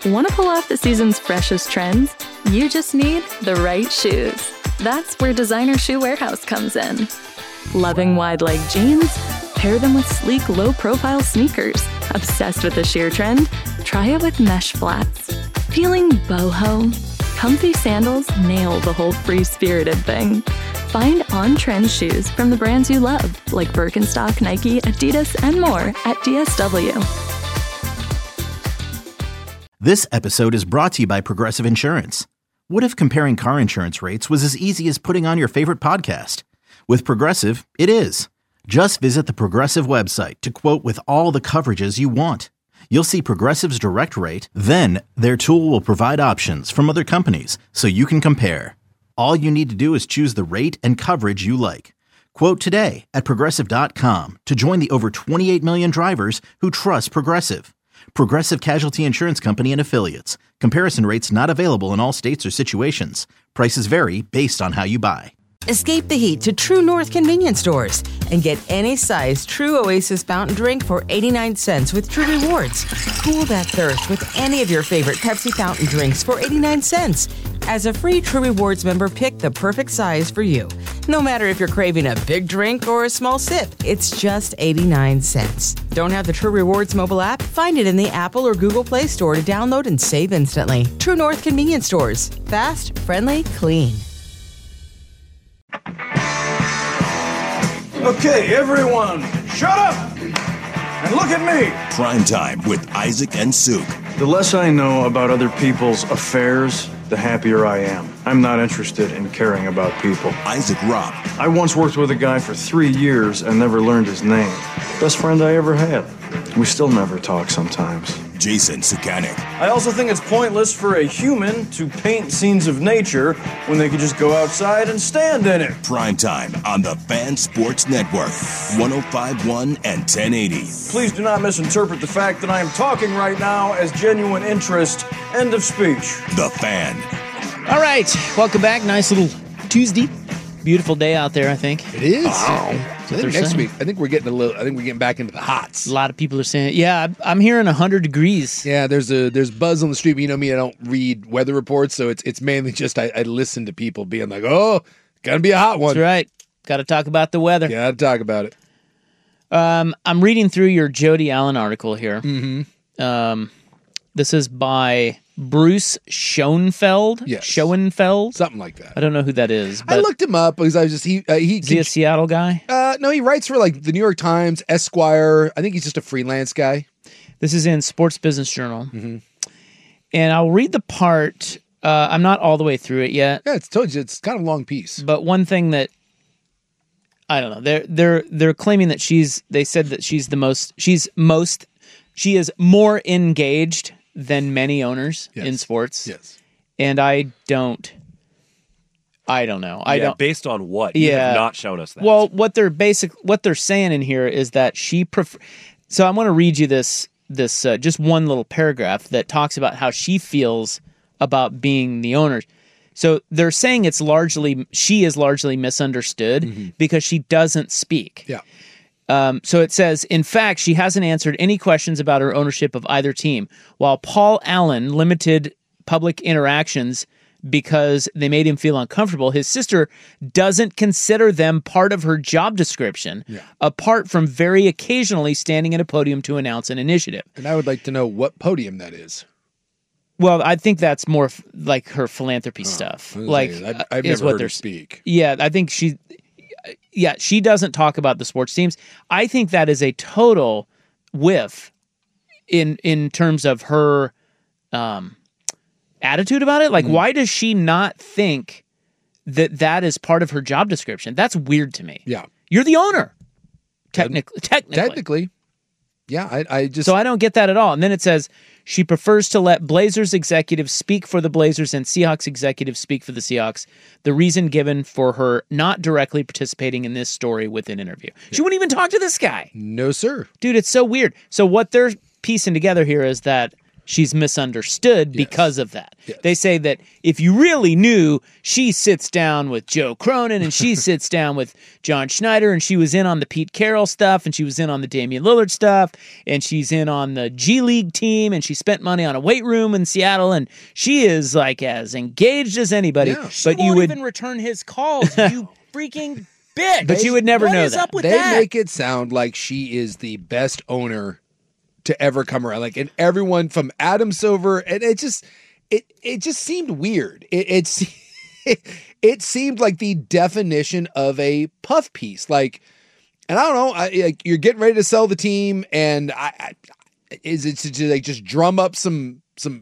Want to pull off the season's freshest trends? You just need the right shoes. That's where Designer Shoe Warehouse comes in. Loving wide-leg jeans? Pair them with sleek, low-profile sneakers. Obsessed with the sheer trend? Try it with mesh flats. Feeling boho? Comfy sandals nail the whole free-spirited thing. Find on-trend shoes from the brands you love, like Birkenstock, Nike, Adidas, and more at DSW. This episode is brought to you by Progressive Insurance. What if comparing car insurance rates was as easy as putting on your favorite podcast? With Progressive, it is. Just visit the Progressive website to quote with all the coverages you want. You'll see Progressive's direct rate, then their tool will provide options from other companies so you can compare. All you need to do is choose the rate and coverage you like. Quote today at Progressive.com to join the over 28 million drivers who trust Progressive. Progressive Casualty Insurance Company and Affiliates. Comparison rates not available in all states or situations. Prices vary based on how you buy. Escape the heat to True North convenience stores and get any size True Oasis fountain drink for 89 cents with True Rewards. Cool that thirst with any of your favorite Pepsi fountain drinks for 89 cents. As a free True Rewards member, pick the perfect size for you. No matter if you're craving a big drink or a small sip, it's just 89 cents. Don't have the True Rewards mobile app? Find it in the Apple or Google Play Store to download and save instantly. True North convenience stores. Fast, friendly, clean. Okay, everyone, shut up and look at me. Prime Time with Isaac and Suk. The less I know about other people's affairs, the happier I am. I'm not interested in caring about people. Isaac Robb. I once worked with a guy for 3 years and never learned his name. Best friend I ever had. We still never talk sometimes. Jason Sukanik. I also think it's pointless for a human to paint scenes of nature when they could just go outside and stand in it. Prime Time on the Fan Sports Network, 105.1 and 1080. Please do not misinterpret the fact that I am talking right now as genuine interest. End of speech. The Fan. All right, welcome back. Nice little Tuesday. Beautiful day out there, I think. It is. Wow. I think next week, I think we're getting back into the hots. A lot of people are saying, yeah, I'm hearing 100 degrees. Yeah, there's buzz on the street. But you know me, I don't read weather reports, so it's mainly just I listen to people being like, oh, gonna be a hot one. That's right. Got to talk about the weather. Got to talk about it. I'm reading through your Jody Allen article here. Mm-hmm. This is by Bruce Schoenfeld? Yes. Schoenfeld? Something like that. I don't know who that is. But I looked him up because I was just is he a Seattle guy? No, he writes for like the New York Times, Esquire. I think he's just a freelance guy. This is in Sports Business Journal. Mm-hmm. And I'll read the part. I'm not all the way through it yet. Yeah, it's kind of a long piece. But one thing that I don't know, they're claiming that she is more engaged than many owners in sports. Yes. And I don't know. Based on what? You have not shown us that. Well, what they're saying in here is that she so I'm going to read you this just one little paragraph that talks about how she feels about being the owner. So they're saying she is largely misunderstood because she doesn't speak. Yeah. So it says, in fact, she hasn't answered any questions about her ownership of either team, while Paul Allen limited public interactions because they made him feel uncomfortable. His sister doesn't consider them part of her job description, apart from very occasionally standing at a podium to announce an initiative. And I would like to know what podium that is. Well, I think that's more like her philanthropy stuff. I've never heard her speak. Yeah, I think she doesn't talk about the sports teams. I think that is a total whiff in terms of her attitude about it. Like, why does she not think that is part of her job description? That's weird to me. Yeah. You're the owner. Technically. Yeah, I just... So I don't get that at all. And then it says, she prefers to let Blazers executives speak for the Blazers and Seahawks executives speak for the Seahawks. The reason given for her not directly participating in this story with an interview. She wouldn't even talk to this guy. No, sir. Dude, it's so weird. So what they're piecing together here is that she's misunderstood because of that. Yes. They say that if you really knew, she sits down with Joe Cronin and she sits down with John Schneider, and she was in on the Pete Carroll stuff, and she was in on the Damian Lillard stuff, and she's in on the G League team, and she spent money on a weight room in Seattle, and she is like as engaged as anybody. Yeah. But you won't even return his calls, you freaking bitch. But you would never know What is that. up with They that? make it sound like she is the best owner to ever come around. Like, and everyone from Adam Silver, and it just seemed weird. It seemed like the definition of a puff piece. Like, and I don't know, like you're getting ready to sell the team, and is it to like just drum up some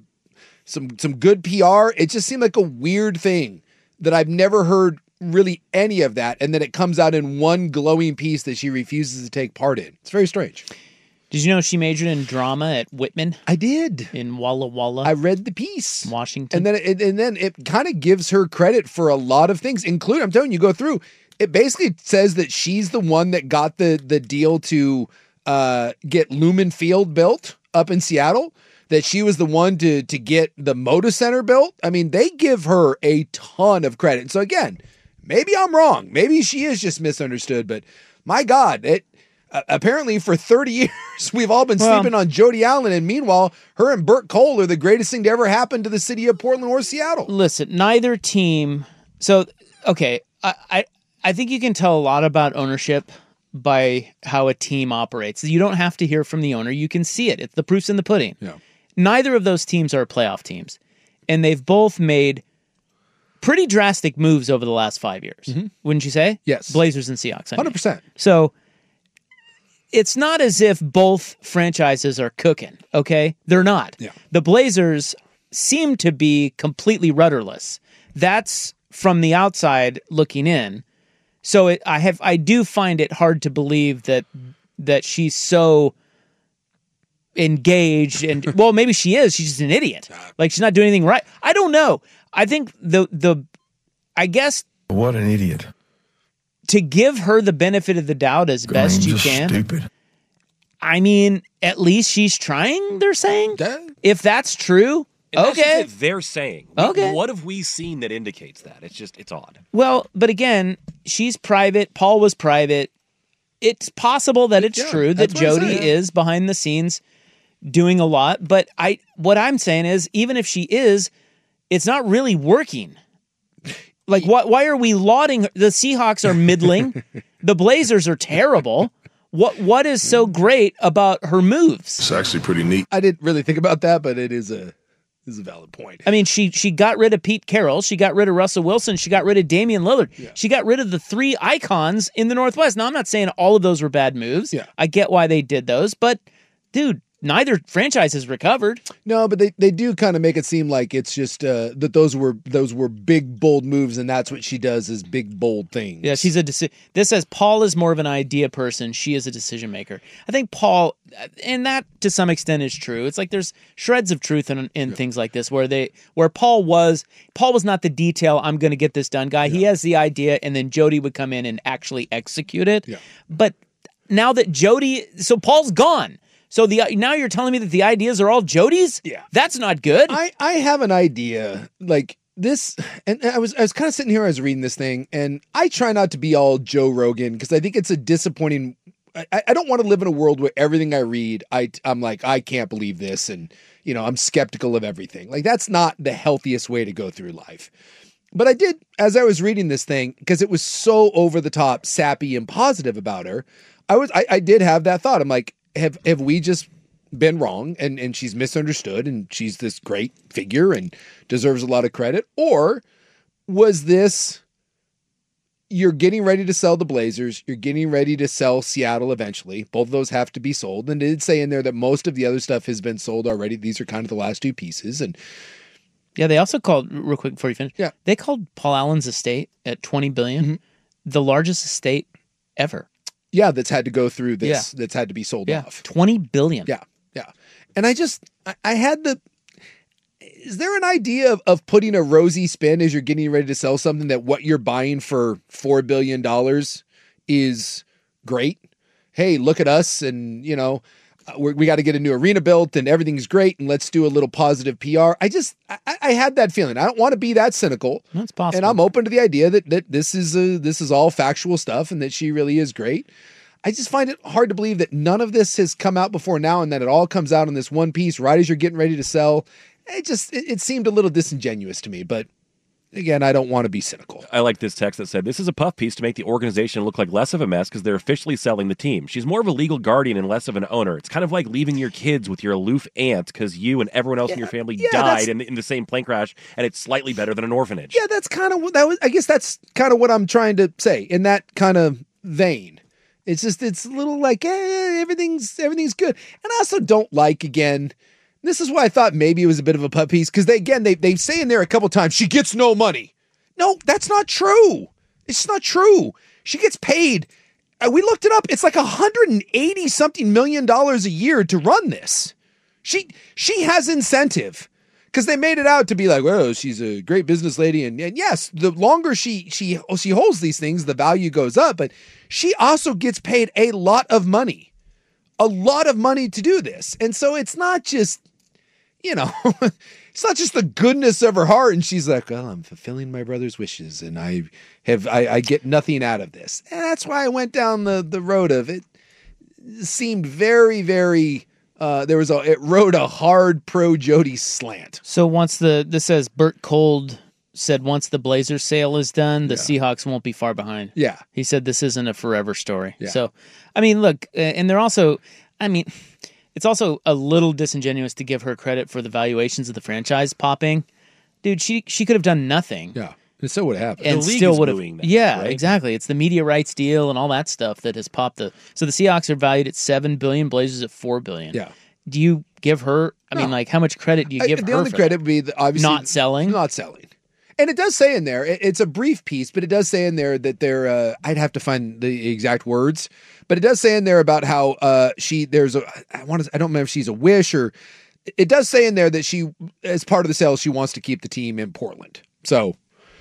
good PR? It just seemed like a weird thing that I've never heard really any of that, and then it comes out in one glowing piece that she refuses to take part in. It's very strange. Did you know she majored in drama at Whitman? I did. In Walla Walla. I read the piece. Washington. And then it kind of gives her credit for a lot of things, including, I'm telling you, go through. It basically says that she's the one that got the deal to get Lumen Field built up in Seattle, that she was the one to get the Moda Center built. I mean, they give her a ton of credit. So again, maybe I'm wrong. Maybe she is just misunderstood, but my God, apparently for 30 years, we've all been sleeping on Jody Allen, and meanwhile, her and Burt Cole are the greatest thing to ever happen to the city of Portland or Seattle. Listen, neither team. So, okay, I think you can tell a lot about ownership by how a team operates. You don't have to hear from the owner. You can see it. It's the proof's in the pudding. Yeah. Neither of those teams are playoff teams, and they've both made pretty drastic moves over the last 5 years. Mm-hmm. Wouldn't you say? Yes. Blazers and Seahawks. 100%. So it's not as if both franchises are cooking, okay? They're not. Yeah. The Blazers seem to be completely rudderless. That's from the outside looking in. So I do find it hard to believe that she's so engaged, and well, maybe she is. She's just an idiot. Like, she's not doing anything right. I don't know. I think I guess what an idiot. To give her the benefit of the doubt as best you can. Stupid. I mean, at least she's trying, they're saying. If that's true, and okay. That's just they're saying. Okay. What have we seen that indicates that? It's odd. Well, but again, she's private. Paul was private. It's possible that it's true that Jody is behind the scenes doing a lot. But what I'm saying is, even if she is, it's not really working. Like, why are we lauding her? The Seahawks are middling. The Blazers are terrible. What is so great about her moves? It's actually pretty neat. I didn't really think about that, but it is a valid point. I mean, she got rid of Pete Carroll. She got rid of Russell Wilson. She got rid of Damian Lillard. Yeah. She got rid of the three icons in the Northwest. Now, I'm not saying all of those were bad moves. Yeah. I get why they did those, but dude, neither franchise has recovered. No, but they do kind of make it seem like it's just that those were big, bold moves, and that's what she does is big, bold things. Yeah, she's this says Paul is more of an idea person. She is a decision maker. I think Paul, and that to some extent is true. It's like there's shreds of truth in things like this where Paul was not the detail, I'm going to get this done guy. Yeah. He has the idea, and then Jody would come in and actually execute it. Yeah. But now that so Paul's gone. So now you're telling me that the ideas are all Jody's? Yeah. That's not good. I have an idea like this, and I was kind of sitting here, I was reading this thing, and I try not to be all Joe Rogan because I think it's a disappointing. I don't want to live in a world where everything I read, I'm like, I can't believe this, and I'm skeptical of everything. Like, that's not the healthiest way to go through life. But I did, as I was reading this thing, because it was so over the top, sappy, and positive about her, I did have that thought. I'm like, have we just been wrong and she's misunderstood and she's this great figure and deserves a lot of credit? Or was this, you're getting ready to sell the Blazers, you're getting ready to sell Seattle eventually. Both of those have to be sold. And it did say in there that most of the other stuff has been sold already. These are kind of the last two pieces. And yeah, they also called, real quick before you finish, they called Paul Allen's estate at $20 billion, the largest estate ever. Yeah, that's had to go through this. Yeah. That's had to be sold off. $20 billion. Yeah. And I had is there an idea of putting a rosy spin as you're getting ready to sell something that what you're buying for $4 billion is great? Hey, look at us. And, we got to get a new arena built and everything's great and let's do a little positive PR. I had that feeling. I don't want to be that cynical. That's possible. And I'm open to the idea that this is all factual stuff and that she really is great. I just find it hard to believe that none of this has come out before now and that it all comes out in this one piece right as you're getting ready to sell. It seemed a little disingenuous to me, but again, I don't want to be cynical. I like this text that said, this is a puff piece to make the organization look like less of a mess because they're officially selling the team. She's more of a legal guardian and less of an owner. It's kind of like leaving your kids with your aloof aunt because you and everyone else in your family died in the same plane crash, and it's slightly better than an orphanage. Yeah, that's kind of what that was. I guess that's kind of what I'm trying to say in that kind of vein. It's a little like, everything's good. And I also don't like, again, this is why I thought maybe it was a bit of a putt piece, because they say in there a couple times, she gets no money. No, that's not true. It's not true. She gets paid. We looked it up. It's like $180-something million a year to run this. She has incentive. Because they made it out to be like, well, she's a great business lady. And yes, the longer she holds these things, the value goes up. But she also gets paid a lot of money to do this. And so it's not just, it's not just the goodness of her heart. And she's like, well, I'm fulfilling my brother's wishes and I get nothing out of this. And that's why I went down the road of it. It seemed very, very... it rode a hard pro Jody slant. So this says Bert Kold said once the Blazers sale is done, the Seahawks won't be far behind. Yeah. He said this isn't a forever story. Yeah. So, I mean, look, and they're also, it's also a little disingenuous to give her credit for the valuations of the franchise popping. Dude, she could have done nothing. Yeah. And so would happen. And the league still is would have. doing that, Yeah, right? exactly. It's the media rights deal and all that stuff that has popped So the Seahawks are valued at $7 billion, Blazers at $4 billion. Yeah. Do you give her? How much credit do you give her? The only for credit would be obviously not selling. Not selling. And it does say in there, it's a brief piece, but it does say in there that they're, I'd have to find the exact words, but it does say in there about how I don't remember if she's a wish or, it does say in there that she, as part of the sale, she wants to keep the team in Portland. So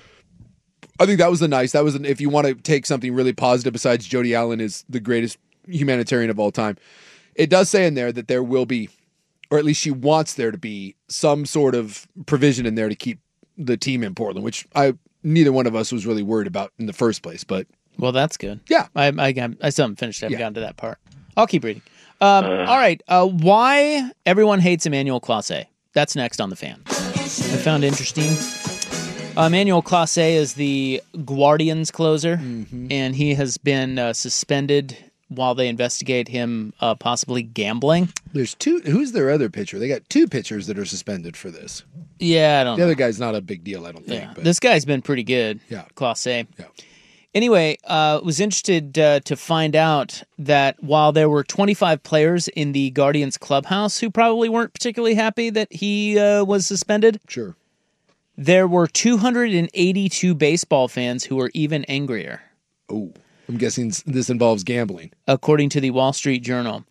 I think that was if you want to take something really positive besides Jody Allen is the greatest humanitarian of all time. It does say in there that there will be, or at least she wants there to be, some sort of provision in there to keep the team in Portland, which neither one of us was really worried about in the first place. But well, that's good. Yeah, I still haven't finished. I haven't gotten to that part. I'll keep reading. All right. Why everyone hates Emmanuel Clase? That's next on The Fan. I found interesting. Emmanuel Clase is the Guardians closer, and he has been suspended while they investigate him possibly gambling. There's two. Who's their other pitcher? They got two pitchers that are suspended for this. Yeah, I don't know. The other guy's not a big deal, I don't think. Yeah. But This guy's been pretty good. Yeah. Clase. Yeah. Anyway, was interested to find out that while there were 25 players in the Guardians clubhouse who probably weren't particularly happy that he was suspended, Sure. there were 282 baseball fans who were even angrier. Oh, I'm guessing this involves gambling. According to the Wall Street Journal.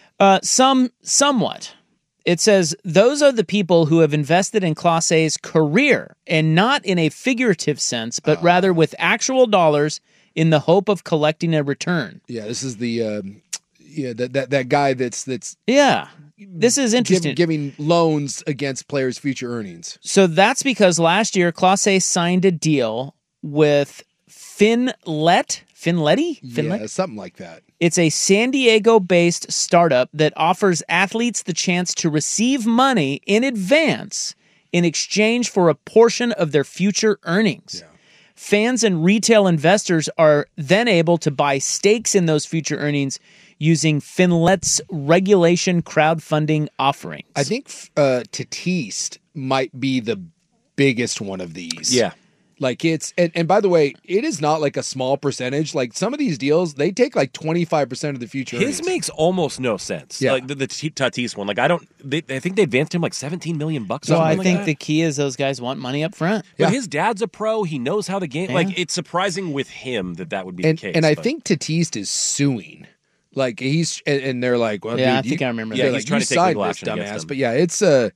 Somewhat. It says, those are the people who have invested in Clase's career, and not in a figurative sense, but rather with actual dollars in the hope of collecting a return. Yeah, this is the that guy that's Yeah, this is interesting. Giving loans against players' future earnings. So that's because last year, Clase signed a deal with Finletti? Yeah, something like that. It's a San Diego-based startup that offers athletes the chance to receive money in advance in exchange for a portion of their future earnings. Yeah. Fans and retail investors are then able to buy stakes in those future earnings using Finlet's regulation crowdfunding offerings. I think Tatis might be the biggest one of these. Yeah. Like it's, and by the way, it is not like a small percentage. Like some of these deals, they take like 25% of the future His earnings. makes almost no sense. Yeah. Like the Tatis one. Like I think they advanced him like $17 million. So I like think that. the key is those guys want money up front. But Yeah. his dad's a pro. He knows how the game. Yeah. Like it's surprising with him that would be the case. And I but- think Tatis is suing. Like he's, and they're like, well, Yeah, dude, I think I remember Yeah, that. they're he's like, trying you to take legal signed this, action against dumbass. him. But yeah,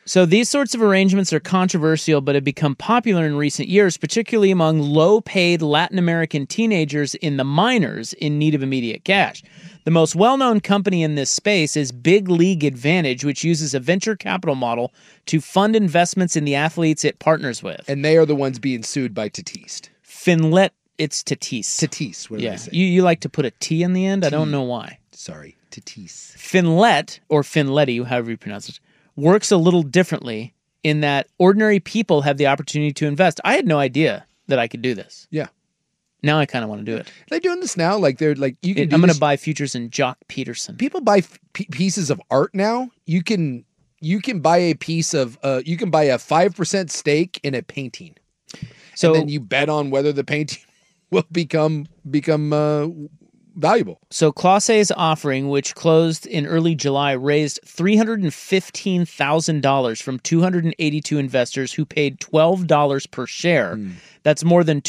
So these sorts of arrangements are controversial, but have become popular in recent years, particularly among low-paid Latin American teenagers in the minors in need of immediate cash. The most well-known company in this space is Big League Advantage, which uses a venture capital model to fund investments in the athletes it partners with. And they are the ones being sued by Tatis. Finlet, it's Tatis. Tatis, what did I say? You like to put a T in the end? I don't know why. Sorry, Tatis. Finlet, or Finletti, however you pronounce it, works a little differently in that ordinary people have the opportunity to invest. I had no idea that I could do this. Yeah. Now I kind of want to do it. Are they doing this now? Like they're like you can. I'm going to buy futures in Jock Peterson. People buy pieces of art now. You can buy a piece of you can buy a 5% stake in a painting. So and then you bet on whether the painting will become valuable. So Clase's offering, which closed in early July, raised $315,000 from 282 investors who paid $12 per share. That's more than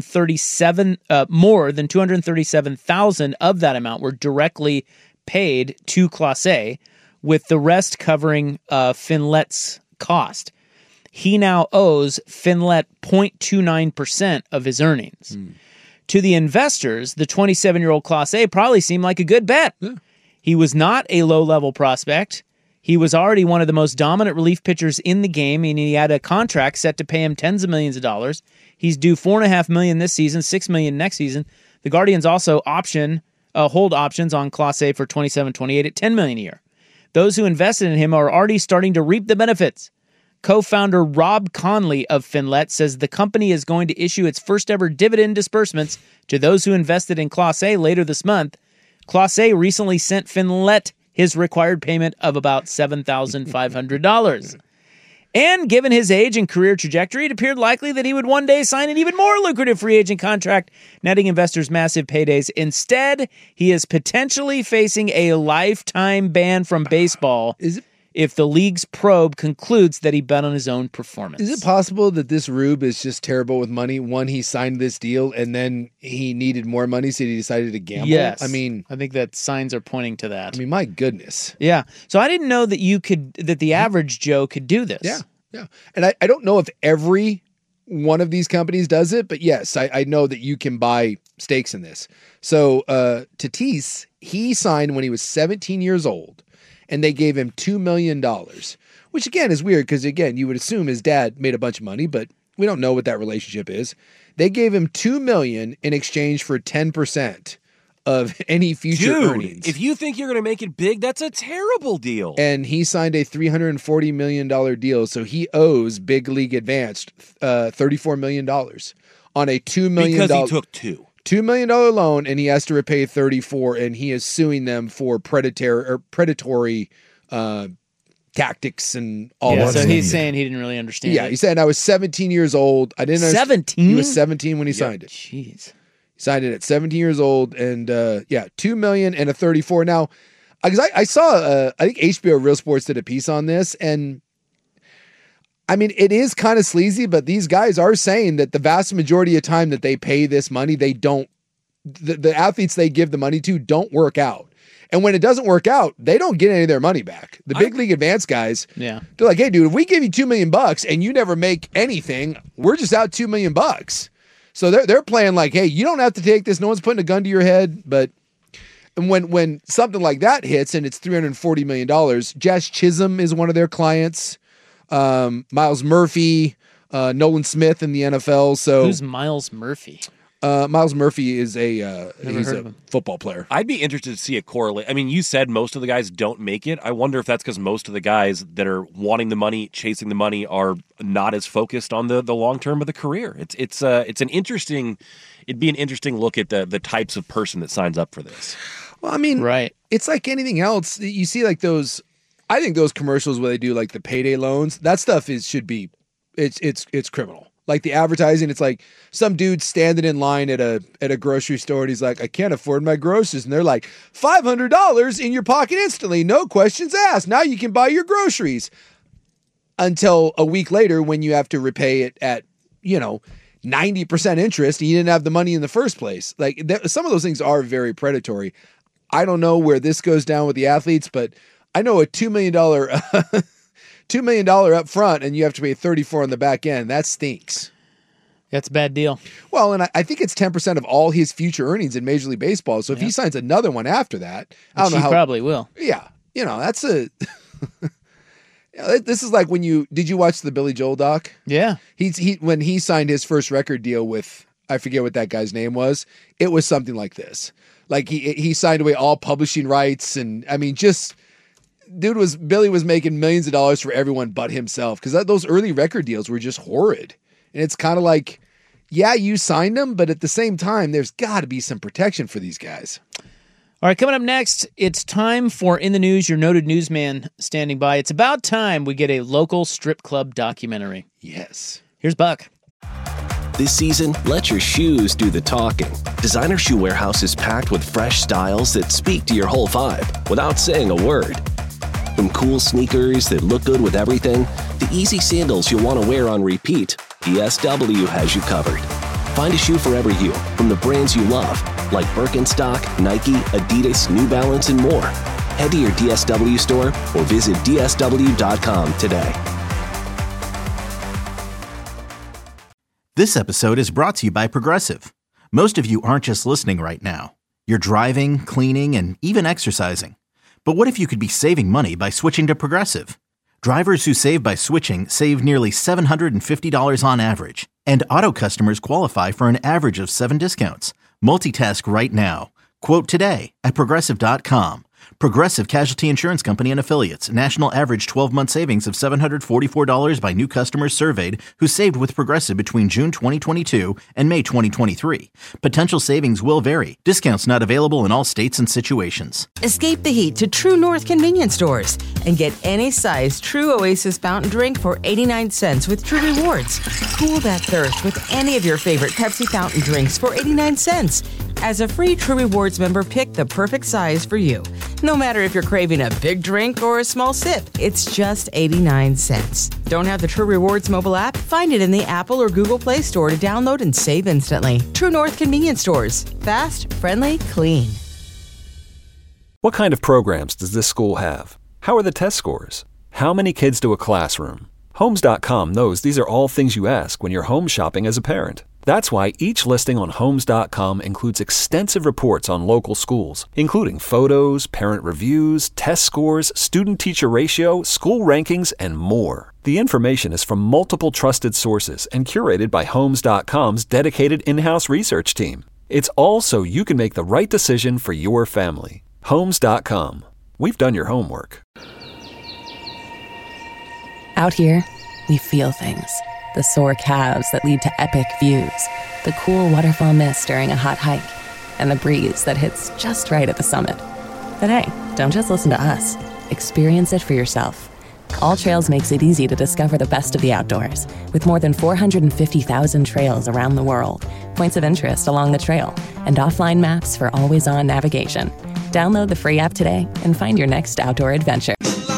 237,000 of that amount were directly paid to Clase, with the rest covering Finlet's cost. He now owes Finlet 0.29% of his earnings. To the investors, the 27-year-old Clase probably seemed like a good bet. Yeah. He was not a low-level prospect. He was already one of the most dominant relief pitchers in the game, and he had a contract set to pay him tens of millions of dollars. He's due $4.5 million this season, $6 million next season. The Guardians also hold options on Clase for 27-28 at $10 million a year. Those who invested in him are already starting to reap the benefits. Co-founder Rob Conley of Finlet says the company is going to issue its first ever dividend disbursements to those who invested in Clase later this month. Clase recently sent Finlet his required payment of about $7,500. And given his age and career trajectory, it appeared likely that he would one day sign an even more lucrative free agent contract, netting investors massive paydays. Instead, he is potentially facing a lifetime ban from baseball if the league's probe concludes that he bet on his own performance. Is it possible that this Rube is just terrible with money? One, he signed this deal, and then he needed more money, so he decided to gamble? Yes. I mean, I think that signs are pointing to that. I mean, my goodness. Yeah. So I didn't know that the average Joe could do this. Yeah. Yeah. And I don't know if every one of these companies does it, but yes, I know that you can buy stakes in this. So Tatis, he signed when he was 17 years old. And they gave him $2 million, which again is weird because, again, you would assume his dad made a bunch of money, but we don't know what that relationship is. They gave him $2 million in exchange for 10% of any future earnings. If you think you're going to make it big, that's a terrible deal. And he signed a $340 million deal, so he owes Big League Advanced $34 million on a $2 million. Because he took two. $2 million loan, and he has to repay 34, and he is suing them for predatory tactics and all that. So he's saying he didn't really understand. Yeah, he said I was 17 years old. I didn't understand. 17? He was 17 when he signed it. Jeez. He signed it at 17 years old, and $2 million and a 34. Now, because I saw, I think HBO Real Sports did a piece on this, and I mean, it is kind of sleazy, but these guys are saying that the vast majority of time that they pay this money, they don't, the athletes they give the money to don't work out. And when it doesn't work out, they don't get any of their money back. The Big League Advanced guys, they're like, hey, dude, if we give you $2 million and you never make anything, we're just out $2 million. So they're playing like, hey, you don't have to take this. No one's putting a gun to your head. But and when something like that hits and it's $340 million, Jazz Chisholm is one of their clients. Miles Murphy, Nolan Smith in the NFL. So who's Miles Murphy? Miles Murphy is a football player. I'd be interested to see a correlate. I mean, you said most of the guys don't make it. I wonder if that's because most of the guys that are wanting the money, chasing the money, are not as focused on the long term of the career. It'd be an interesting look at the types of person that signs up for this. Well, I mean, right. It's like anything else. You see, like those. I think those commercials where they do like the payday loans, that stuff should be criminal. Like the advertising, it's like some dude standing in line at a grocery store and he's like, I can't afford my groceries. And they're like, $500 in your pocket instantly. No questions asked. Now you can buy your groceries. Until a week later when you have to repay it at, 90% interest and you didn't have the money in the first place. Like some of those things are very predatory. I don't know where this goes down with the athletes, but I know a $2 million $2 million up front and you have to pay 34 on the back end. That stinks. That's a bad deal. Well, and I think it's 10% of all his future earnings in Major League Baseball. So if he signs another one after that, I don't know how. He probably will. Yeah. That's a. This is like did you watch the Billy Joel doc? Yeah. When he signed his first record deal with, I forget what that guy's name was. It was something like this. Like he signed away all publishing rights. And I mean, Billy was making millions of dollars for everyone but himself. Cause those early record deals were just horrid. And it's kind of like, yeah, you signed them, but at the same time, there's got to be some protection for these guys. All right, coming up next, it's time for In the News, your noted newsman standing by. It's about time we get a local strip club documentary. Yes. Here's Buck. This season, let your shoes do the talking. Designer Shoe Warehouse is packed with fresh styles that speak to your whole vibe without saying a word. From cool sneakers that look good with everything, to easy sandals you'll want to wear on repeat, DSW has you covered. Find a shoe for every you, from the brands you love, like Birkenstock, Nike, Adidas, New Balance, and more. Head to your DSW store or visit DSW.com today. This episode is brought to you by Progressive. Most of you aren't just listening right now. You're driving, cleaning, and even exercising. But what if you could be saving money by switching to Progressive? Drivers who save by switching save nearly $750 on average, and auto customers qualify for an average of 7 discounts. Multitask right now. Quote today at Progressive.com. Progressive Casualty Insurance Company and Affiliates. National average 12-month savings of $744 by new customers surveyed who saved with Progressive between June 2022 and May 2023. Potential savings will vary. Discounts not available in all states and situations. Escape the heat to True North convenience stores and get any size True Oasis fountain drink for 89 cents with True Rewards. Cool that thirst with any of your favorite Pepsi fountain drinks for 89 cents. As a free True Rewards member, pick the perfect size for you. No matter if you're craving a big drink or a small sip, it's just 89 cents. Don't have the True Rewards mobile app? Find it in the Apple or Google Play Store to download and save instantly. True North convenience stores. Fast, friendly, clean. What kind of programs does this school have? How are the test scores? How many kids do a classroom? Homes.com knows these are all things you ask when you're home shopping as a parent. That's why each listing on Homes.com includes extensive reports on local schools, including photos, parent reviews, test scores, student-teacher ratio, school rankings, and more. The information is from multiple trusted sources and curated by Homes.com's dedicated in-house research team. It's all so you can make the right decision for your family. Homes.com. We've done your homework. Out here, we feel things. The sore calves that lead to epic views, the cool waterfall mist during a hot hike, and the breeze that hits just right at the summit. But hey, don't just listen to us. Experience it for yourself. All Trails makes it easy to discover the best of the outdoors, with more than 450,000 trails around the world, points of interest along the trail, and offline maps for always-on navigation. Download the free app today and find your next outdoor adventure.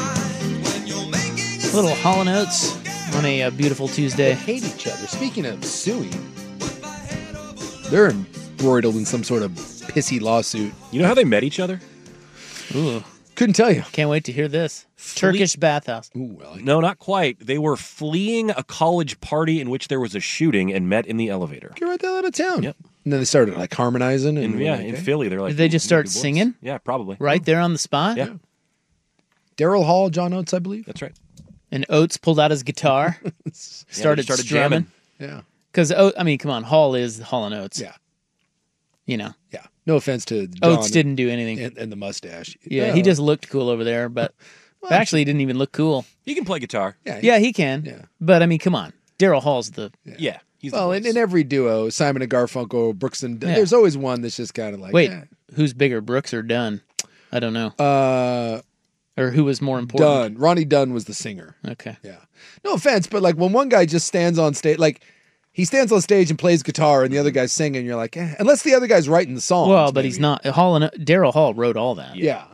A little Hall & Oates on a beautiful Tuesday. They hate each other. Speaking of suing, they're embroiled in some sort of pissy lawsuit. You know how they met each other? Ooh. Couldn't tell you. Can't wait to hear this. Turkish bathhouse. Ooh, well, No, not quite. They were fleeing a college party in which there was a shooting and met in the elevator. get right the hell out of town. Yep. And then they started like harmonizing. And In Philly. They're like, Did they just start whoops. singing? Yeah, probably. Right there on the spot? Yeah, Daryl Hall, John Oates, I believe. that's right. And Oates pulled out his guitar, started jamming. Yeah. Because, I mean, come on, Hall is Hall & Oates. Yeah. You know. Yeah. No offense to John Oates didn't do anything. and the mustache. Yeah, he just looked cool over there, but actually he didn't even look cool. He can play guitar. Yeah, he can. Yeah. But, I mean, come on. Daryl Hall's the... Yeah. He's Well, in every duo, Simon and Garfunkel, Brooks and Dunn, there's always one that's just kind of like, Wait, who's bigger, Brooks or Dunn? I don't know. Or who was more important? Dunn. Ronnie Dunn was the singer. Okay. Yeah. No offense, but like when one guy just stands on stage, like he stands on stage and plays guitar and the other guy's singing, you're like, unless the other guy's writing the song. Well, but he's not. Daryl Hall wrote all that. Yeah, I know.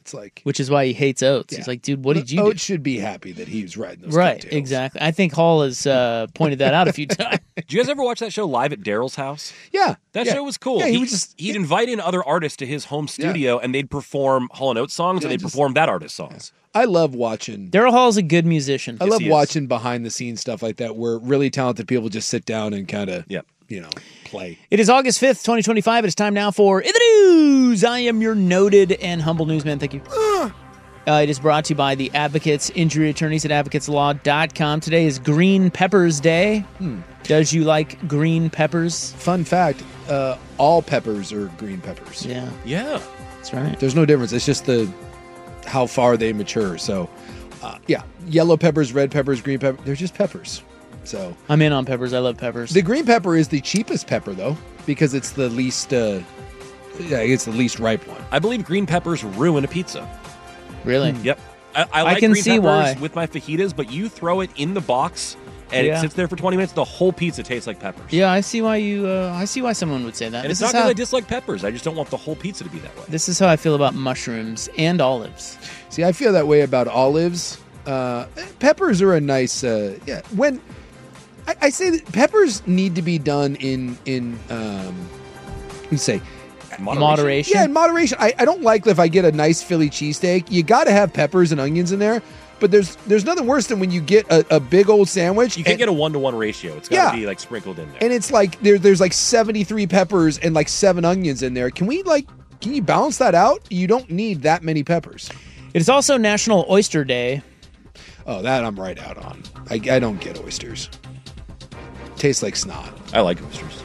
It's like, which is why he hates Oates. Yeah. He's like, dude, what did you Oates do? should be happy that he was riding those Right, coattails. exactly. I think Hall has pointed that out a few times. Did you guys ever watch that show Live at Daryl's house? Yeah. That yeah. show was cool. Yeah, he was just he'd invite in other artists to his home studio, and they'd perform Hall & Oates songs, and they'd perform that artist's songs. I love watching. Daryl Hall's a good musician. I love watching behind the scenes stuff like that, where really talented people just sit down and kind of, play. It is August 5th, 2025. It is time now for In the News. I am your noted and humble newsman. Thank you. It is brought to you by the Advocates Injury Attorneys at advocateslaw.com. Today is Green Peppers Day. Does you like green peppers? Fun fact, all peppers are green peppers. Yeah. Yeah. That's right. There's no difference. It's just how far they mature. So, yellow peppers, red peppers, green pepper, they're just peppers. So I'm in on peppers. I love peppers. The green pepper is the cheapest pepper, though, because it's the least, it's the least ripe one. I believe green peppers ruin a pizza. Really? Yep. I like can green see peppers why. with my fajitas, but you throw it in the box and Yeah. it sits there for 20 minutes. The whole pizza tastes like peppers. Yeah, I see why you. I see why someone would say that. And it's This not is because how- I dislike peppers. I just don't want the whole pizza to be that way. This is how I feel about mushrooms and olives. See, I feel that way about olives. Peppers are a nice, when I say that peppers need to be done in let's say, Moderation. Yeah, in moderation. I don't like if I get a nice Philly cheesesteak, you got to have peppers and onions in there. But there's nothing worse than when you get a big old sandwich. You can't get a 1-to-1 ratio. It's got to be like sprinkled in there. And it's like there's like 73 peppers and like 7 onions in there. Can you balance that out? You don't need that many peppers. It is also National Oyster Day. Oh, that I'm right out on. I don't get oysters. Tastes like snot. I like oysters.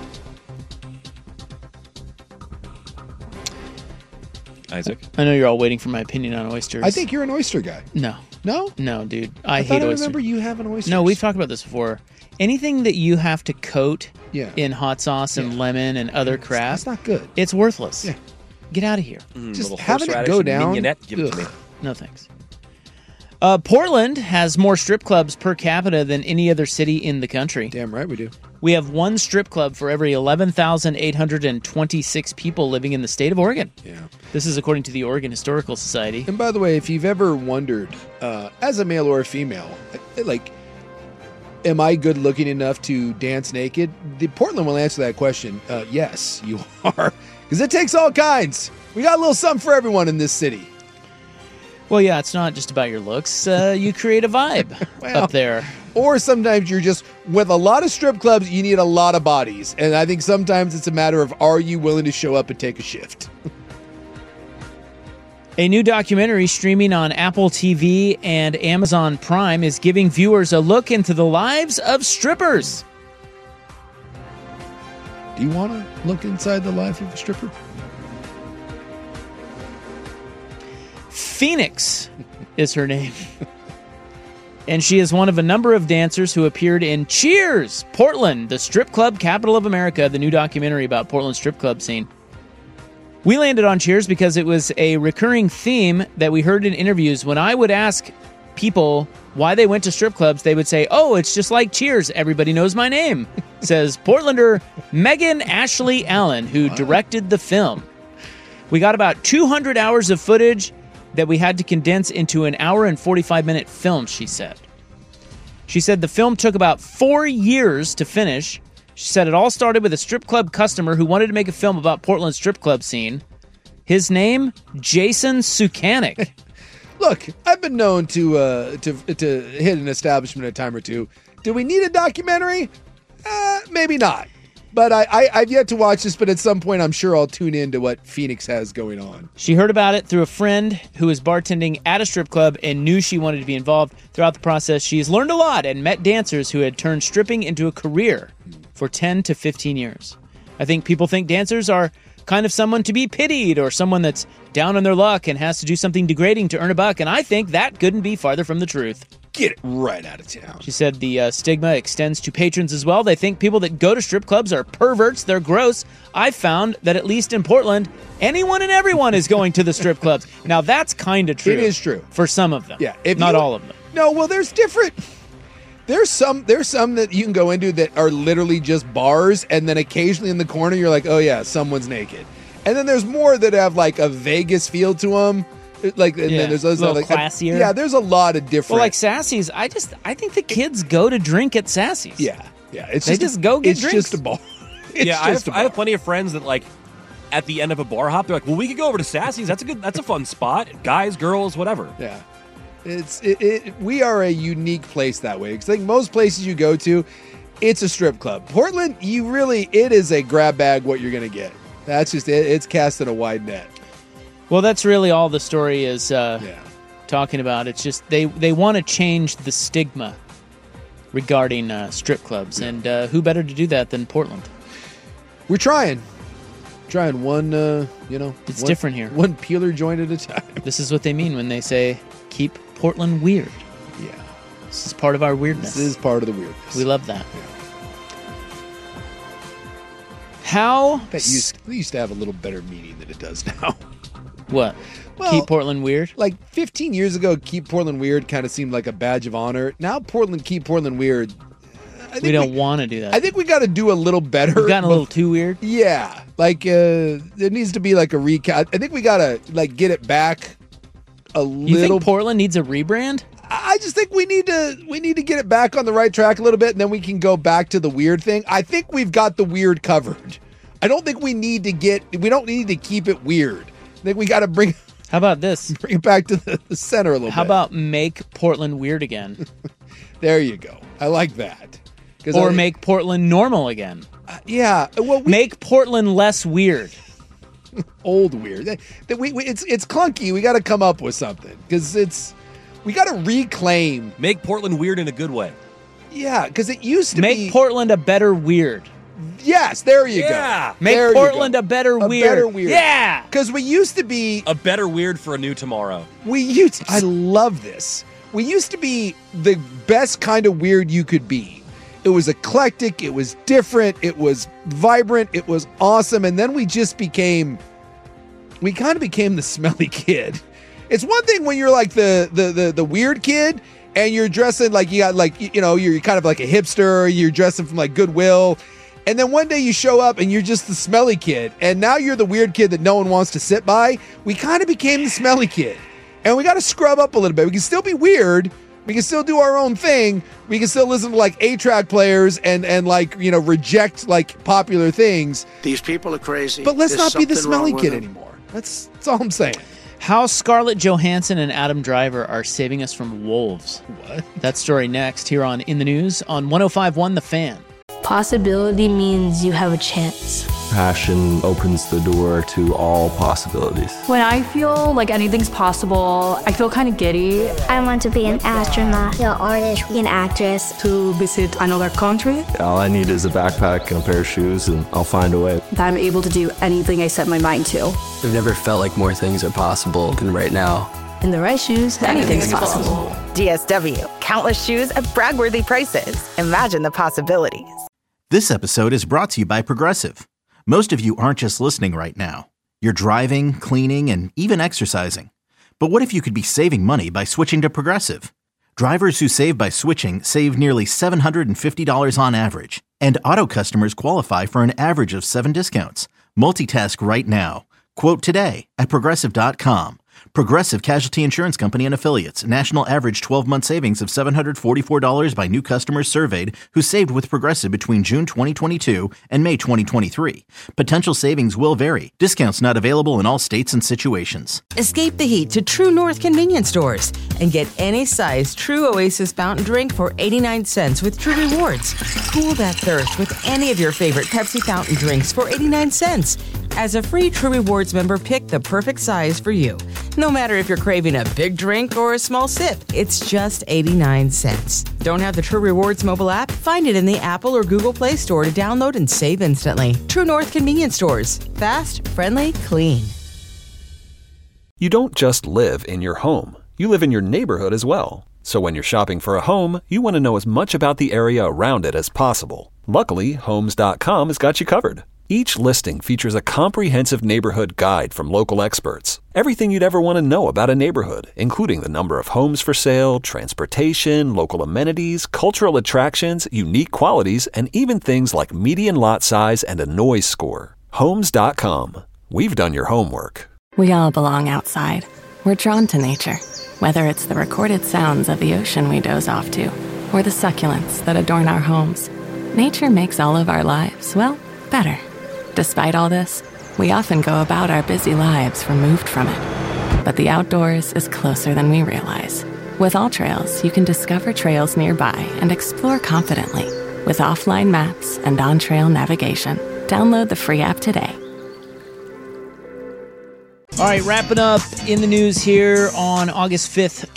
Isaac? I know you're all waiting for my opinion on oysters. I think you're an oyster guy. No. No? No, dude. I thought hate I oysters. remember you having oysters. No, we've talked about this before. Anything that you have to coat in hot sauce and lemon and other crap, That's not good. it's worthless. Yeah. Get out of here. Just little having it horseradish go and down. mignonette, give it to me. No thanks. Portland has more strip clubs per capita than any other city in the country. Damn right we do. We have one strip club for every 11,826 people living in the state of Oregon. Yeah. This is according to the Oregon Historical Society. And by the way, if you've ever wondered, as a male or a female, like, am I good looking enough to dance naked? The Portland will answer that question. Yes, you are. Because it takes all kinds. We got a little something for everyone in this city. Well, yeah, it's not just about your looks. You create a vibe up there. Or sometimes you're just, with a lot of strip clubs, you need a lot of bodies. And I think sometimes it's a matter of, are you willing to show up and take a shift? A new documentary streaming on Apple TV and Amazon Prime is giving viewers a look into the lives of strippers. Do you want to look inside the life of a stripper? Phoenix is her name. And she is one of a number of dancers who appeared in Cheers, Portland, the strip club capital of America, the new documentary about Portland's strip club scene. We landed on Cheers because it was a recurring theme that we heard in interviews. When I would ask people why they went to strip clubs, they would say, oh, it's just like Cheers. Everybody knows my name, says Portlander Megan Ashley Allen, who directed the film. We got about 200 hours of footage that we had to condense into an hour and 45-minute film, she said. She said the film took about 4 years to finish. She said it all started with a strip club customer who wanted to make a film about Portland's strip club scene. His name, Jason Sukanik. Look, I've been known to hit an establishment a time or two. Do we need a documentary? Maybe not. But I've yet to watch this, but at some point I'm sure I'll tune in to what Phoenix has going on. She heard about it through a friend who was bartending at a strip club and knew she wanted to be involved. Throughout the process, she's learned a lot and met dancers who had turned stripping into a career for 10 to 15 years. I think people think dancers are kind of someone to be pitied or someone that's down on their luck and has to do something degrading to earn a buck, and I think that couldn't be farther from the truth. Get it right out of town. She said the stigma extends to patrons as well. They think people that go to strip clubs are perverts. They're gross. I found that at least in Portland, anyone and everyone is going to the strip clubs. Now, that's kind of true. It is true. For some of them. Yeah. Not all of them. No, well, there's different... There's some that you can go into that are literally just bars, and then occasionally in the corner, you're like, oh yeah, someone's naked. And then there's more that have like a Vegas feel to them. Like, and then there's those a little like classier. Yeah, there's a lot of different. Well, like Sassy's, I think the kids go to drink at Sassy's. Yeah. It's they just go get drinks. It's just a bar. I have plenty of friends that like at the end of a bar hop, they're like, well, we could go over to Sassy's. That's a fun spot. Guys, girls, whatever. Yeah. We are a unique place that way. Because I think most places you go to, it's a strip club. Portland, it is a grab bag what you're going to get. That's just it. It's casting a wide net. Well, that's really all the story is talking about. It's just they want to change the stigma regarding strip clubs. And who better to do that than Portland? We're trying one, it's different here. One peeler joint at a time. This is what they mean when they say, keep Portland weird. Yeah. This is part of our weirdness. This is part of the weirdness. We love that. Yeah. That used to have a little better meaning than it does now. What? Well, keep Portland weird? Like 15 years ago, keep Portland weird kind of seemed like a badge of honor. Now keep Portland weird. We don't want to do that. I think we got to do a little better. We've gotten a little too weird. Yeah. Like there needs to be like a recap. I think we got to like get it back a little. You think Portland needs a rebrand? I just think we need to get it back on the right track a little bit, and then we can go back to the weird thing. I think we've got the weird covered. I don't think we don't need to keep it weird. I think we got to bring. How about this? Bring it back to the center a little bit. How about make Portland weird again? There you go. I like that. Or make Portland normal again. Yeah. Well, make Portland less weird. Old weird. It's clunky. We got to come up with something because we got to reclaim. Make Portland weird in a good way. Yeah, because it used to make Portland a better weird. Yes, there you go. Make Portland a better weird. Better weird. Yeah. Because we used to be a better weird for a new tomorrow. I love this. We used to be the best kind of weird you could be. It was eclectic. It was different. It was vibrant. It was awesome. And then we kind of became the smelly kid. It's one thing when you're like the weird kid and you're dressing like you got like, you're kind of like a hipster. You're dressing from like Goodwill. And then one day you show up and you're just the smelly kid. And now you're the weird kid that no one wants to sit by. We kind of became the smelly kid. And we got to scrub up a little bit. We can still be weird. We can still do our own thing. We can still listen to like 8-track players and like, reject like popular things. These people are crazy. But let's not be the smelly kid anymore. That's all I'm saying. How Scarlett Johansson and Adam Driver are saving us from wolves. What? That story next here on In the News on 105.1 The Fan. Possibility means you have a chance. Passion opens the door to all possibilities. When I feel like anything's possible, I feel kind of giddy. I want to be an astronaut, an artist, an actress. To visit another country. All I need is a backpack and a pair of shoes, and I'll find a way. That I'm able to do anything I set my mind to. I've never felt like more things are possible than right now. In the right shoes, anything's possible. DSW, countless shoes at brag-worthy prices. Imagine the possibilities. This episode is brought to you by Progressive. Most of you aren't just listening right now. You're driving, cleaning, and even exercising. But what if you could be saving money by switching to Progressive? Drivers who save by switching save nearly $750 on average. And auto customers qualify for an average of 7 discounts. Multitask right now. Quote today at Progressive.com. Progressive Casualty Insurance Company and Affiliates. National average 12-month savings of $744 by new customers surveyed who saved with Progressive between June 2022 and May 2023. Potential savings will vary. Discounts not available in all states and situations. Escape the heat to True North convenience stores and get any size True Oasis fountain drink for 89 cents with True Rewards. Cool that thirst with any of your favorite Pepsi fountain drinks for 89 cents. As a free True Rewards member, pick the perfect size for you. No matter if you're craving a big drink or a small sip, it's just 89 cents. Don't have the True Rewards mobile app? Find it in the Apple or Google Play Store to download and save instantly. True North convenience stores. Fast, friendly, clean. You don't just live in your home. You live in your neighborhood as well. So when you're shopping for a home, you want to know as much about the area around it as possible. Luckily, Homes.com has got you covered. Each listing features a comprehensive neighborhood guide from local experts. Everything you'd ever want to know about a neighborhood, including the number of homes for sale, transportation, local amenities, cultural attractions, unique qualities, and even things like median lot size and a noise score. Homes.com. We've done your homework. We all belong outside. We're drawn to nature, whether it's the recorded sounds of the ocean we doze off to, or the succulents that adorn our homes. Nature makes all of our lives, well, better. Despite all this, we often go about our busy lives removed from it. But the outdoors is closer than we realize. With AllTrails, you can discover trails nearby and explore confidently with offline maps and on-trail navigation. Download the free app today. All right, wrapping up in the news here on August 5th,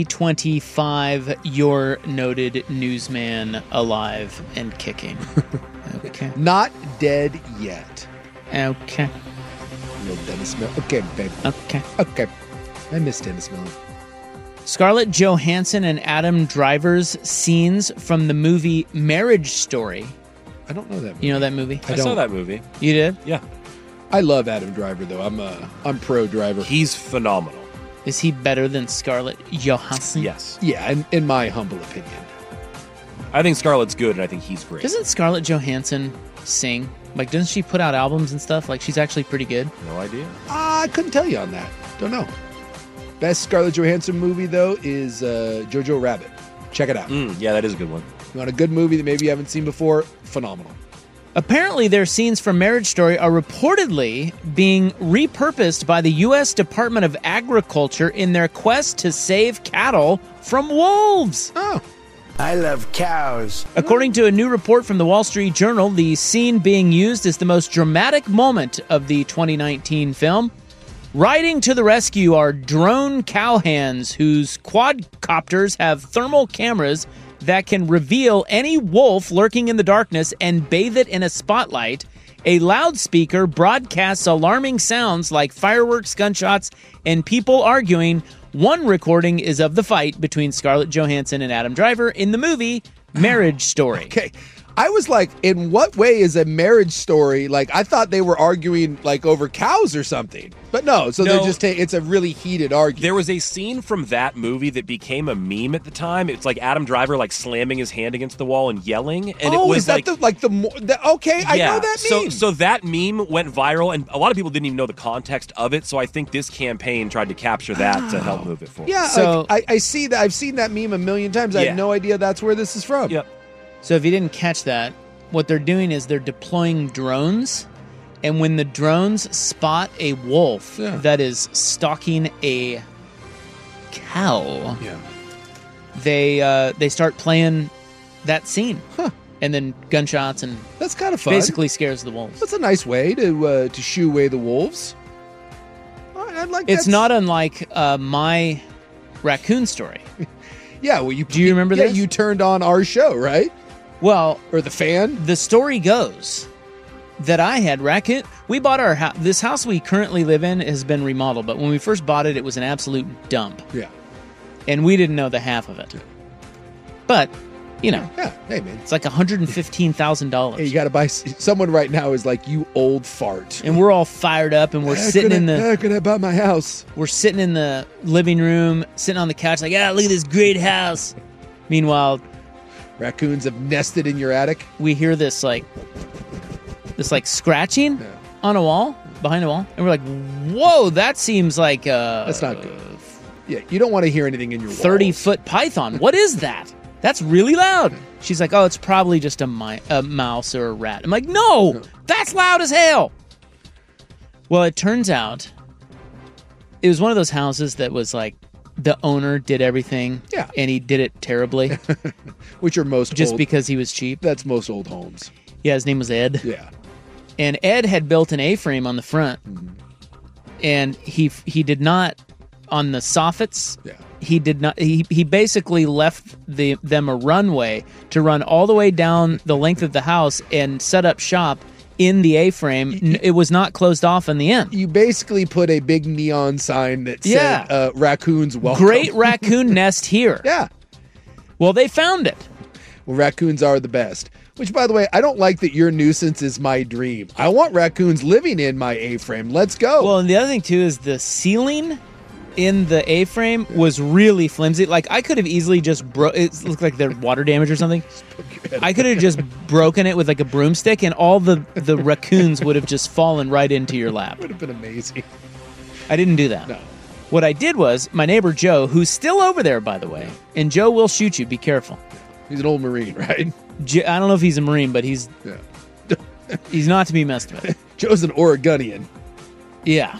2025, your noted newsman alive and kicking. Okay. Not dead yet. Okay. No Dennis Miller. Okay, babe. Okay. I miss Dennis Miller. Scarlett Johansson and Adam Driver's scenes from the movie Marriage Story. I don't know that movie. You know that movie? I saw that movie. You did? Yeah. I love Adam Driver, though. I'm pro Driver. He's phenomenal. Is he better than Scarlett Johansson? Yes. Yeah, in my humble opinion. I think Scarlett's good, and I think he's great. Doesn't Scarlett Johansson sing? Like, doesn't she put out albums and stuff? Like, she's actually pretty good. No idea. I couldn't tell you on that. Don't know. Best Scarlett Johansson movie, though, is Jojo Rabbit. Check it out. Yeah, that is a good one. You want a good movie that maybe you haven't seen before? Phenomenal. Apparently, their scenes from Marriage Story are reportedly being repurposed by the U.S. Department of Agriculture in their quest to save cattle from wolves. Oh. I love cows. According to a new report from the Wall Street Journal, the scene being used is the most dramatic moment of the 2019 film. Riding to the rescue are drone cowhands whose quadcopters have thermal cameras that can reveal any wolf lurking in the darkness and bathe it in a spotlight. A loudspeaker broadcasts alarming sounds like fireworks, gunshots, and people arguing. One recording is of the fight between Scarlett Johansson and Adam Driver in the movie Marriage Story. Okay. I was like, in what way is a Marriage Story? Like, I thought they were arguing like over cows or something. But no, so they're just it's a really heated argument. There was a scene from that movie that became a meme at the time. It's like Adam Driver like slamming his hand against the wall and yelling. And it was is that okay, I know that meme. So that meme went viral, and a lot of people didn't even know the context of it. So I think this campaign tried to capture that to help move it forward. Yeah, so like, I see that. I've seen that meme a million times. I had no idea that's where this is from. Yep. So if you didn't catch that, what they're doing is they're deploying drones, and when the drones spot a wolf that is stalking a cow, they start playing that scene, and then gunshots, and that's kind of fun. Basically scares the wolves. That's a nice way to shoo away the wolves. It's not unlike my raccoon story. Yeah, well, do you remember this? Yeah, you turned on our show, right? Well, or the fan. The story goes that I had raccoon. We bought our house. This house we currently live in has been remodeled, but when we first bought it, it was an absolute dump. Yeah, and we didn't know the half of it. But you know, hey man, it's like $115,000. Hey, you got to buy. Someone right now is like, you old fart, and we're all fired up, and we're sitting in the. How can I buy my house? We're sitting in the living room, sitting on the couch, like, look at this great house. Meanwhile, raccoons have nested in your attic. We hear this like scratching on a wall, behind a wall, and we're like, whoa, that seems like that's not good. Yeah, you don't want to hear anything in your 30-foot python. What is that? That's really loud. She's like, oh, it's probably just a mouse or a rat. I'm like, no, that's loud as hell. Well, it turns out it was one of those houses that was like, the owner did everything, and he did it terribly. Which are most just old, because he was cheap. That's most old homes. Yeah, his name was Ed. Yeah, and Ed had built an A-frame on the front, and he did not on the soffits. Yeah, he did not. He basically left them a runway to run all the way down the length of the house and set up shop in the A-frame. It was not closed off in the end. You basically put a big neon sign that said, raccoons welcome. Great raccoon nest here. Yeah. Well, they found it. Well, raccoons are the best. Which, by the way, I don't like that your nuisance is my dream. I want raccoons living in my A-frame. Let's go. Well, and the other thing, too, is the ceiling in the A-frame was really flimsy. Like, I could have easily just it looked like they're water damage or something. I could have just broken it with like a broomstick, and all the raccoons would have just fallen right into your lap. Would have been amazing. I didn't do that. No. What I did was, my neighbor Joe, who's still over there, by the way, and Joe will shoot you, be careful. He's an old Marine, right? I don't know if he's a Marine, but he's not to be messed with. Joe's an Oregonian. Yeah.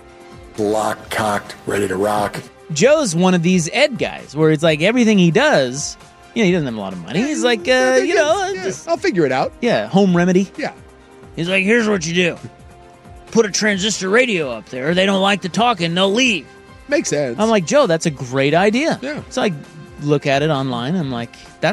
Locked, cocked, ready to rock. Joe's one of these Ed guys, where it's like everything he does, he doesn't have a lot of money. He's like, I'll figure it out. Yeah, home remedy. Yeah. He's like, here's what you do. Put a transistor radio up there. They don't like the talking, they'll leave. Makes sense. I'm like, Joe, that's a great idea. Yeah. So I look at it online. I'm like,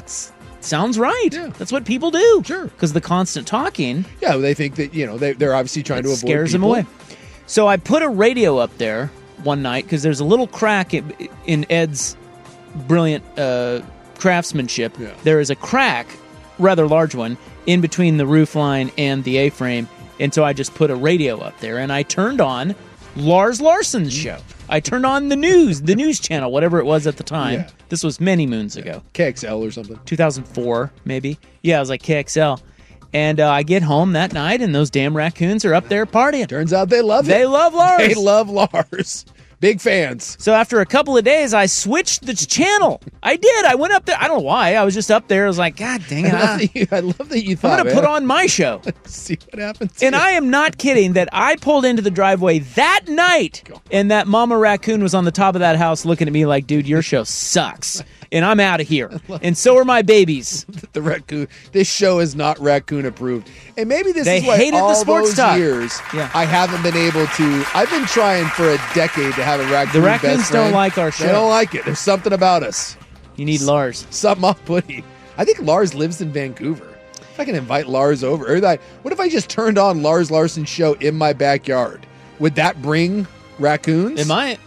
sounds right. Yeah. That's what people do. Sure. Because the constant talking. Yeah, they think that, they're obviously trying to avoid scares people. them away. So I put a radio up there one night because there's a little crack in Ed's brilliant craftsmanship. Yeah. There is a crack, rather large one, in between the roof line and the A-frame. And so I just put a radio up there, and I turned on Lars Larson's show. I turned on the news channel, whatever it was at the time. Yeah. This was many moons ago. KXL or something. 2004, maybe. Yeah, it was like KXL. And I get home that night, and those damn raccoons are up there partying. Turns out they love it. They love Lars. They love Lars. Big fans. So after a couple of days, I switched the channel. I did. I went up there. I don't know why. I was just up there. I was like, God dang it. I love that you thought, I'm going to put on my show. See what happens. And I am not kidding that I pulled into the driveway that night, and that mama raccoon was on the top of that house looking at me like, dude, your show sucks. And I'm out of here. And so are my babies. The raccoon. This show is not raccoon approved. And maybe this they is why hated all the sports those talk. years I haven't been able to. I've been trying for a decade to have a raccoon. The raccoons best friend. don't like our show. They don't like it. There's something about us. You need Lars. Something off-putting. I think Lars lives in Vancouver. If I can invite Lars over. What if I just turned on Lars Larson's show in my backyard? Would that bring raccoons? It might.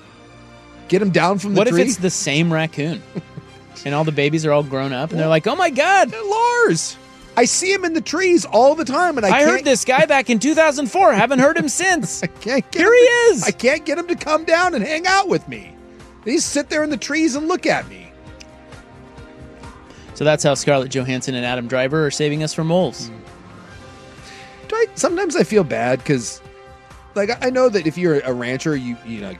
Get them down from the tree? What if it's the same raccoon? And all the babies are all grown up, and they're like, oh my God. Lars. I see him in the trees all the time, and I heard this guy back in 2004. Haven't heard him since. Here he is. I can't get him to come down and hang out with me. They just sit there in the trees and look at me. So that's how Scarlett Johansson and Adam Driver are saving us from wolves. Sometimes I feel bad because, I know that if you're a rancher, you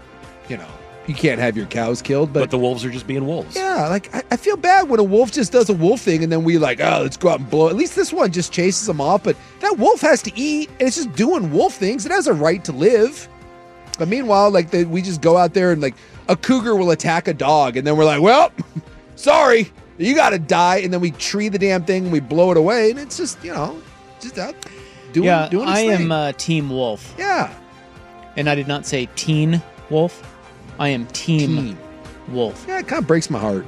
can't have your cows killed, but the wolves are just being wolves. Yeah, I feel bad when a wolf just does a wolf thing, and then we let's go out and blow. At least this one just chases them off, but that wolf has to eat, and it's just doing wolf things. It has a right to live. But meanwhile, we just go out there and a cougar will attack a dog, and then we're like, well, sorry, you got to die, and then we tree the damn thing and we blow it away, and it's just just out doing its thing. I am Team Wolf. Yeah, and I did not say Teen Wolf. I am team wolf. Yeah, it kind of breaks my heart.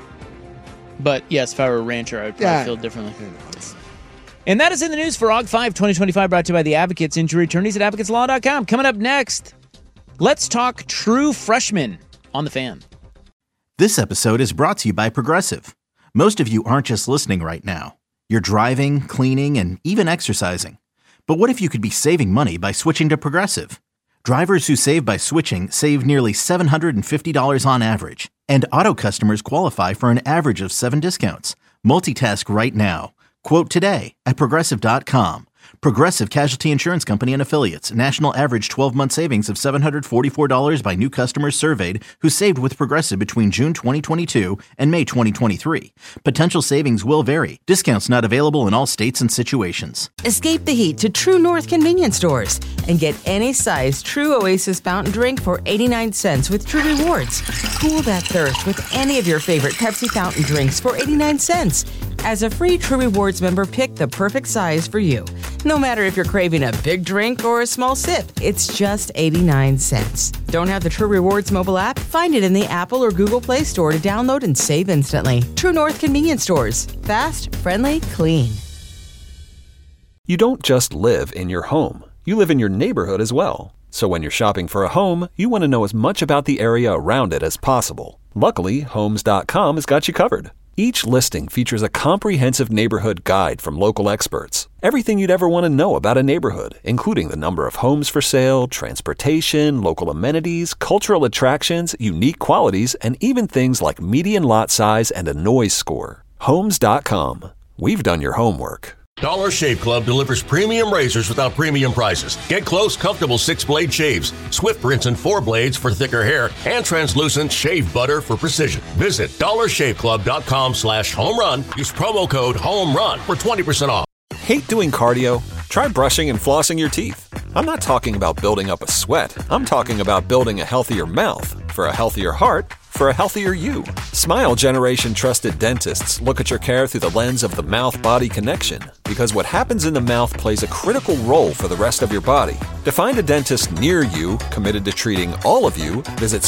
But yes, if I were a rancher, I would probably feel differently. And that is in the news for AUG 5 2025, brought to you by the Advocates, injury attorneys at advocateslaw.com. Coming up next, let's talk true freshmen on The Fan. This episode is brought to you by Progressive. Most of you aren't just listening right now. You're driving, cleaning, and even exercising. But what if you could be saving money by switching to Progressive? Drivers who save by switching save nearly $750 on average, and auto customers qualify for an average of 7 discounts. Multitask right now. Quote today at Progressive.com. Progressive Casualty Insurance Company and Affiliates. National average 12-month savings of $744 by new customers surveyed who saved with Progressive between June 2022 and May 2023. Potential savings will vary. Discounts not available in all states and situations. Escape the heat to True North convenience stores and get any size True Oasis fountain drink for 89 cents with True Rewards. Cool that thirst with any of your favorite Pepsi fountain drinks for 89 cents. As a free True Rewards member, pick the perfect size for you. No matter if you're craving a big drink or a small sip, it's just 89 cents. Don't have the True Rewards mobile app? Find it in the Apple or Google Play Store to download and save instantly. True North convenience stores. Fast, friendly, clean. You don't just live in your home. You live in your neighborhood as well. So when you're shopping for a home, you want to know as much about the area around it as possible. Luckily, Homes.com has got you covered. Each listing features a comprehensive neighborhood guide from local experts. Everything you'd ever want to know about a neighborhood, including the number of homes for sale, transportation, local amenities, cultural attractions, unique qualities, and even things like median lot size and a noise score. Homes.com. We've done your homework. Dollar Shave Club delivers premium razors without premium prices. Get close, comfortable 6-blade shaves, swift rinse and 4 blades for thicker hair, and translucent shave butter for precision. Visit dollarshaveclub.com/home-run. Use promo code HOME-RUN for 20% off. Hate doing cardio? Try brushing and flossing your teeth. I'm not talking about building up a sweat. I'm talking about building a healthier mouth for a healthier heart for a healthier you. Smile Generation trusted dentists look at your care through the lens of the mouth-body connection, because what happens in the mouth plays a critical role for the rest of your body. To find a dentist near you committed to treating all of you, visit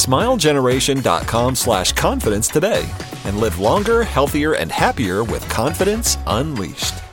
smilegeneration.com/confidence today and live longer, healthier, and happier with confidence unleashed.